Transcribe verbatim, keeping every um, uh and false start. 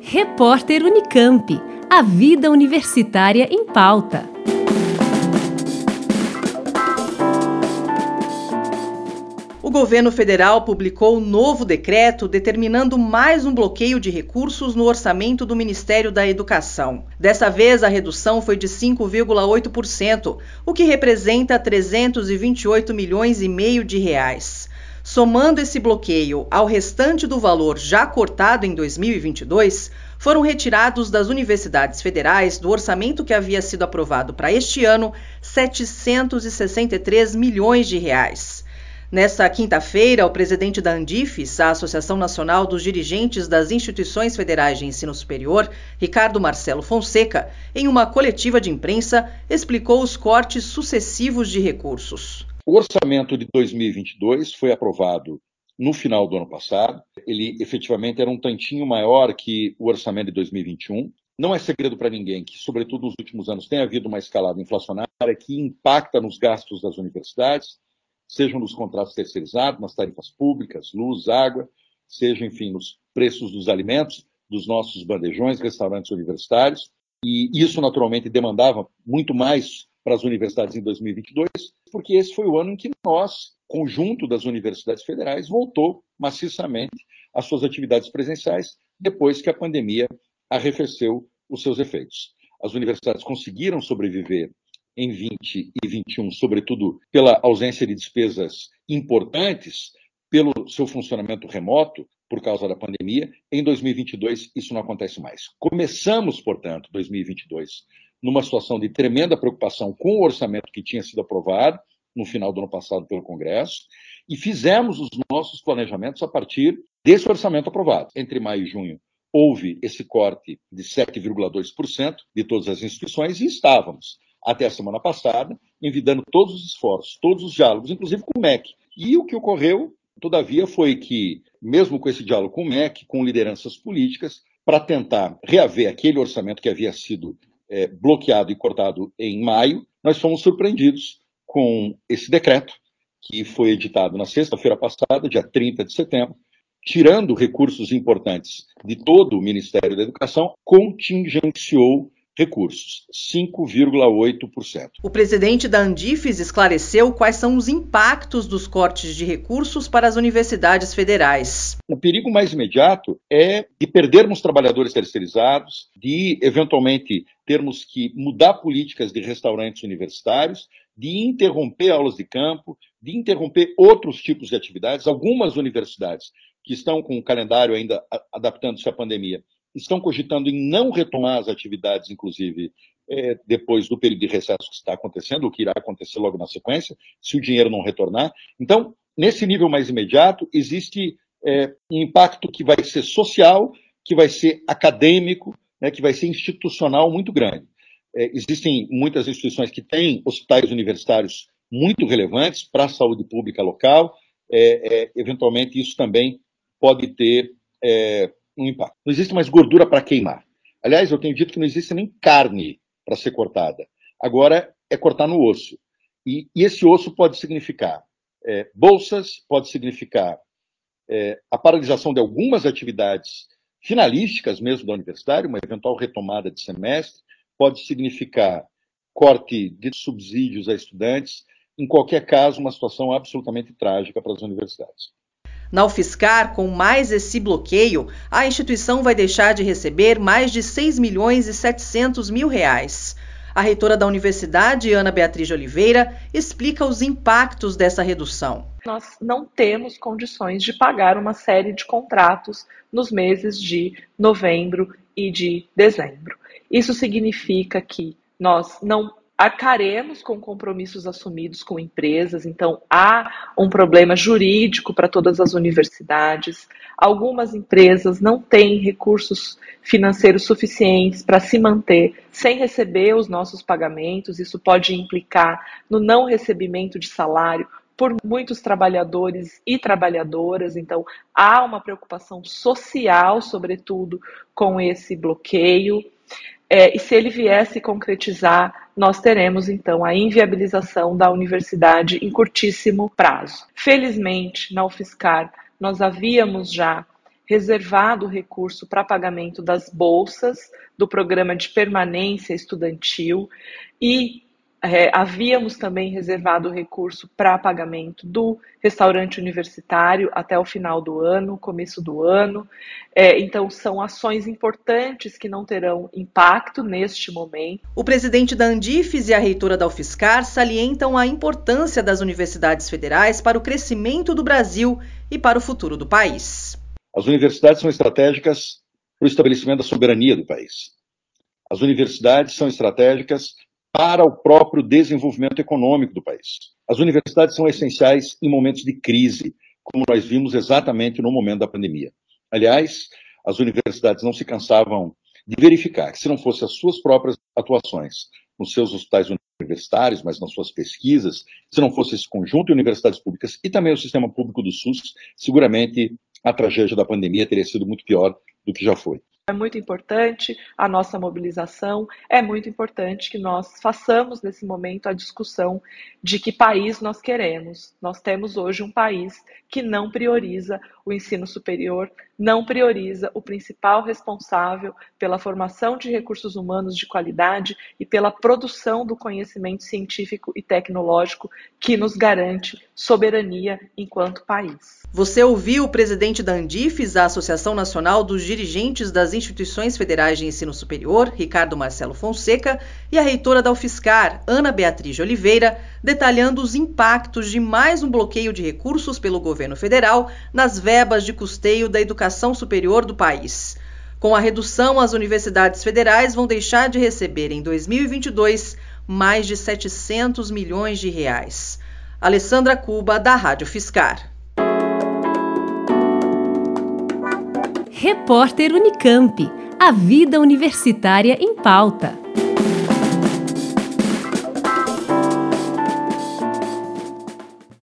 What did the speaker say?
Repórter Unicamp. A vida universitária em pauta. O governo federal publicou um novo decreto determinando mais um bloqueio de recursos no orçamento do Ministério da Educação. Dessa vez, a redução foi de cinco vírgula oito por cento, o que representa trezentos e vinte e oito milhões e meio de reais. Somando esse bloqueio ao restante do valor já cortado em dois mil e vinte e dois, foram retirados das universidades federais, do orçamento que havia sido aprovado para este ano, setecentos e sessenta e três milhões de reais. Nesta quinta-feira, o presidente da Andifes, a Associação Nacional dos Dirigentes das Instituições Federais de Ensino Superior, Ricardo Marcelo Fonseca, em uma coletiva de imprensa, explicou os cortes sucessivos de recursos. O orçamento de dois mil e vinte e dois foi aprovado no final do ano passado. Ele efetivamente era um tantinho maior que o orçamento de dois mil e vinte e um. Não é segredo para ninguém que, sobretudo nos últimos anos, tem havido uma escalada inflacionária que impacta nos gastos das universidades, sejam nos contratos terceirizados, nas tarifas públicas, luz, água, seja, enfim, nos preços dos alimentos, dos nossos bandejões, restaurantes universitários. E isso, naturalmente, demandava muito mais para as universidades em dois mil e vinte e dois, porque esse foi o ano em que nós, conjunto das universidades federais, voltou maciçamente às suas atividades presenciais, depois que a pandemia arrefeceu os seus efeitos. As universidades conseguiram sobreviver em vinte e vinte e um, sobretudo pela ausência de despesas importantes, pelo seu funcionamento remoto, por causa da pandemia. Em dois mil e vinte e dois, isso não acontece mais. Começamos, portanto, dois mil e vinte e dois, numa situação de tremenda preocupação com o orçamento que tinha sido aprovado no final do ano passado pelo Congresso, e fizemos os nossos planejamentos a partir desse orçamento aprovado. Entre maio e junho, houve esse corte de sete vírgula dois por cento de todas as instituições e estávamos, até a semana passada, envidando todos os esforços, todos os diálogos, inclusive com o M E C. E o que ocorreu, todavia, foi que, mesmo com esse diálogo com o M E C, com lideranças políticas, para tentar reaver aquele orçamento que havia sido é, bloqueado e cortado em maio, nós fomos surpreendidos com esse decreto, que foi editado na sexta-feira passada, dia trinta de setembro, tirando recursos importantes de todo o Ministério da Educação, contingenciou recursos, cinco vírgula oito por cento. O presidente da Andifes esclareceu quais são os impactos dos cortes de recursos para as universidades federais. O perigo mais imediato é de perdermos trabalhadores terceirizados, de, eventualmente, termos que mudar políticas de restaurantes universitários, de interromper aulas de campo, de interromper outros tipos de atividades. Algumas universidades que estão com o calendário ainda adaptando-se à pandemia estão cogitando em não retomar as atividades, inclusive, é, depois do período de recesso que está acontecendo, o que irá acontecer logo na sequência, se o dinheiro não retornar. Então, nesse nível mais imediato, existe é, um impacto que vai ser social, que vai ser acadêmico, né, que vai ser institucional muito grande. É, existem muitas instituições que têm hospitais universitários muito relevantes para a saúde pública local. É, é, eventualmente, isso também pode ter é, um impacto. Não existe mais gordura para queimar. Aliás, eu tenho dito que não existe nem carne para ser cortada. Agora é cortar no osso. E, e esse osso pode significar é, bolsas, pode significar é, a paralisação de algumas atividades finalísticas mesmo da universidade, uma eventual retomada de semestre, pode significar corte de subsídios a estudantes. Em qualquer caso, uma situação absolutamente trágica para as universidades. Na UFSCar, com mais esse bloqueio, a instituição vai deixar de receber mais de seis milhões e setecentos mil reais. A reitora da universidade, Ana Beatriz de Oliveira, explica os impactos dessa redução. Nós não temos condições de pagar uma série de contratos nos meses de novembro e de dezembro. Isso significa que nós não arcaremos com compromissos assumidos com empresas, então há um problema jurídico para todas as universidades. Algumas empresas não têm recursos financeiros suficientes para se manter sem receber os nossos pagamentos. Isso pode implicar no não recebimento de salário por muitos trabalhadores e trabalhadoras. Então, há uma preocupação social, sobretudo, com esse bloqueio. É, e se ele viesse concretizar, nós teremos, então, a inviabilização da universidade em curtíssimo prazo. Felizmente, na UFSCar, nós havíamos já reservado recurso para pagamento das bolsas do programa de permanência estudantil e É, havíamos também reservado recurso para pagamento do restaurante universitário até o final do ano, começo do ano. É, então, são ações importantes que não terão impacto neste momento. O presidente da Andifes e a reitora da UFSCar salientam a importância das universidades federais para o crescimento do Brasil e para o futuro do país. As universidades são estratégicas para o estabelecimento da soberania do país. As universidades são estratégicas para o próprio desenvolvimento econômico do país. As universidades são essenciais em momentos de crise, como nós vimos exatamente no momento da pandemia. Aliás, as universidades não se cansavam de verificar que, se não fossem as suas próprias atuações nos seus hospitais universitários, mas nas suas pesquisas, se não fosse esse conjunto de universidades públicas e também o sistema público do SUS, seguramente a tragédia da pandemia teria sido muito pior do que já foi. É muito importante a nossa mobilização, é muito importante que nós façamos nesse momento a discussão de que país nós queremos. Nós temos hoje um país que não prioriza o ensino superior, não prioriza o principal responsável pela formação de recursos humanos de qualidade e pela produção do conhecimento científico e tecnológico que nos garante soberania enquanto país. Você ouviu o presidente da Andifes, a Associação Nacional dos Dirigentes das Instituições Federais de Ensino Superior, Ricardo Marcelo Fonseca, e a reitora da UFSCar, Ana Beatriz de Oliveira, detalhando os impactos de mais um bloqueio de recursos pelo governo federal nas verbas de custeio da educação superior do país. Com a redução, as universidades federais vão deixar de receber em dois mil e vinte e dois mais de setecentos milhões de reais. Alessandra Cuba, da Rádio UFSCar. Repórter Unicamp. A vida universitária em pauta.